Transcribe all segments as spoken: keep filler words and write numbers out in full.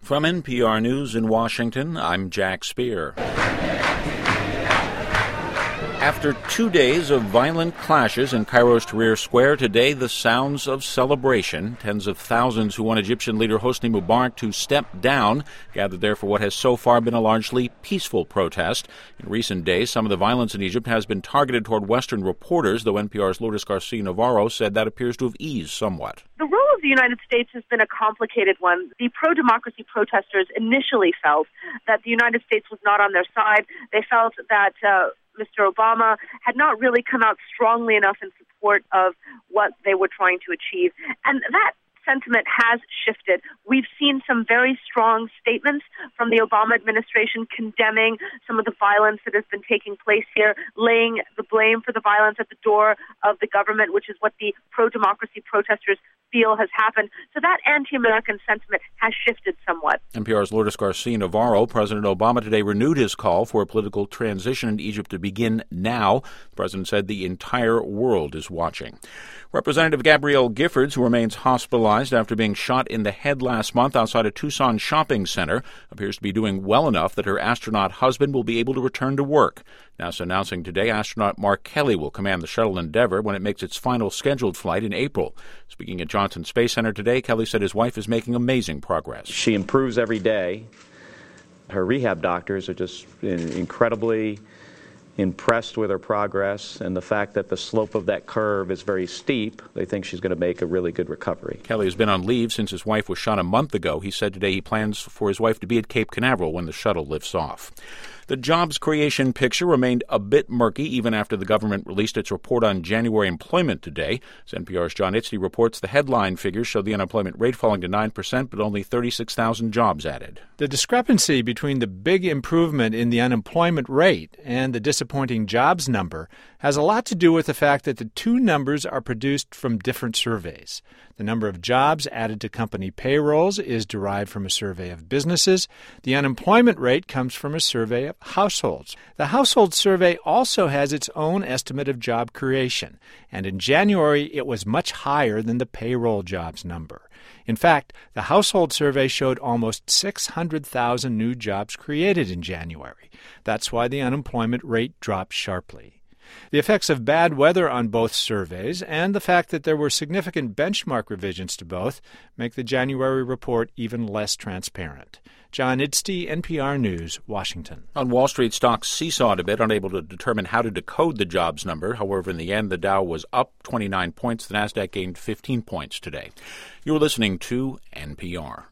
From N P R News in Washington, I'm Jack Speer. After two days of violent clashes in Cairo's Tahrir Square, today the sounds of celebration. Tens of thousands who want Egyptian leader Hosni Mubarak to step down gathered there for what has so far been a largely peaceful protest. In recent days, some of the violence in Egypt has been targeted toward Western reporters, though N P R's Lourdes Garcia-Navarro said that appears to have eased somewhat. The role of the United States has been a complicated one. The pro-democracy protesters initially felt that the United States was not on their side. They felt that uh, Mister Obama had not really come out strongly enough in support of what they were trying to achieve. And that sentiment has shifted. We've seen some very strong statements from the Obama administration condemning some of the violence that has been taking place here, laying the blame for the violence at the door of the government, which is what the pro-democracy protesters feel has happened. So that anti-American sentiment has shifted somewhat. N P R's Lourdes Garcia-Navarro. President Obama today renewed his call for a political transition in Egypt to begin now. The president said the entire world is watching. Representative Gabrielle Giffords, who remains hospitalized after being shot in the head last month outside a Tucson shopping center, appears to be doing well enough that her astronaut husband will be able to return to work. NASA announcing today astronaut Mark Kelly will command the shuttle Endeavour when it makes its final scheduled flight in April. Speaking at Johnson Space Center today, Kelly said his wife is making amazing progress. She improves every day. Her rehab doctors are just incredibly impressed with her progress and the fact that the slope of that curve is very steep. They think she's going to make a really good recovery. Kelly has been on leave since his wife was shot a month ago. He said today he plans for his wife to be at Cape Canaveral when the shuttle lifts off. The jobs creation picture remained a bit murky even after the government released its report on January employment today. As N P R's John Itzty reports, the headline figures show the unemployment rate falling to nine percent, but only thirty-six thousand jobs added. The discrepancy between the big improvement in the unemployment rate and the disappointing jobs number has a lot to do with the fact that the two numbers are produced from different surveys. The number of jobs added to company payrolls is derived from a survey of businesses. The unemployment rate comes from a survey of households. The household survey also has its own estimate of job creation, and in January it was much higher than the payroll jobs number. In fact, the household survey showed almost six hundred thousand new jobs created in January. That's why the unemployment rate dropped sharply. The effects of bad weather on both surveys and the fact that there were significant benchmark revisions to both make the January report even less transparent. John Itzty, N P R News, Washington. On Wall Street, stocks seesawed a bit, unable to determine how to decode the jobs number. However, in the end, the Dow was up twenty-nine points. The Nasdaq gained fifteen points today. You're listening to N P R.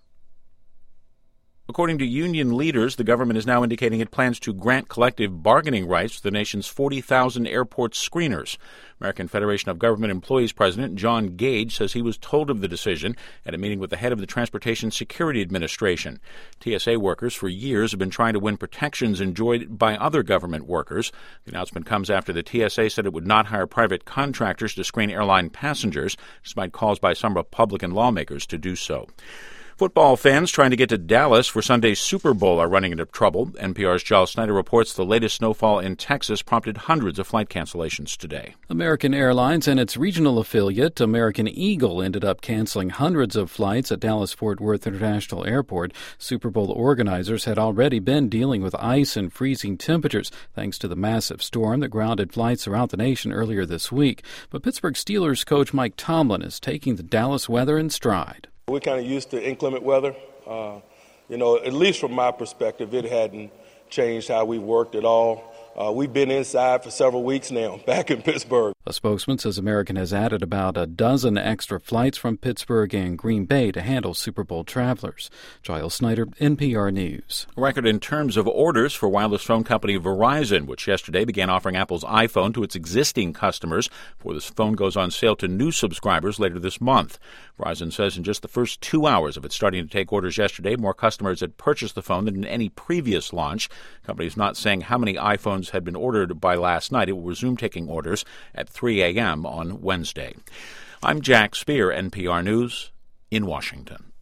According to union leaders, the government is now indicating it plans to grant collective bargaining rights to the nation's forty thousand airport screeners. American Federation of Government Employees President John Gage says he was told of the decision at a meeting with the head of the Transportation Security Administration. T S A workers for years have been trying to win protections enjoyed by other government workers. The announcement comes after the T S A said it would not hire private contractors to screen airline passengers, despite calls by some Republican lawmakers to do so. Football fans trying to get to Dallas for Sunday's Super Bowl are running into trouble. N P R's Giles Snyder reports the latest snowfall in Texas prompted hundreds of flight cancellations today. American Airlines and its regional affiliate, American Eagle, ended up canceling hundreds of flights at Dallas-Fort Worth International Airport. Super Bowl organizers had already been dealing with ice and freezing temperatures thanks to the massive storm that grounded flights throughout the nation earlier this week. But Pittsburgh Steelers coach Mike Tomlin is taking the Dallas weather in stride. We're kind of used to inclement weather. Uh, you know, at least from my perspective, it hadn't changed how we worked at all. Uh, we've been inside for several weeks now, back in Pittsburgh. A spokesman says American has added about a dozen extra flights from Pittsburgh and Green Bay to handle Super Bowl travelers. Giles Snyder, N P R News. A record in terms of orders for wireless phone company Verizon, which yesterday began offering Apple's iPhone to its existing customers before this phone goes on sale to new subscribers later this month. Verizon says in just the first two hours of it starting to take orders yesterday, more customers had purchased the phone than in any previous launch. The company is not saying how many iPhones had been ordered by last night. It will resume taking orders at three a.m. on Wednesday. I'm Jack Speer, N P R News in Washington.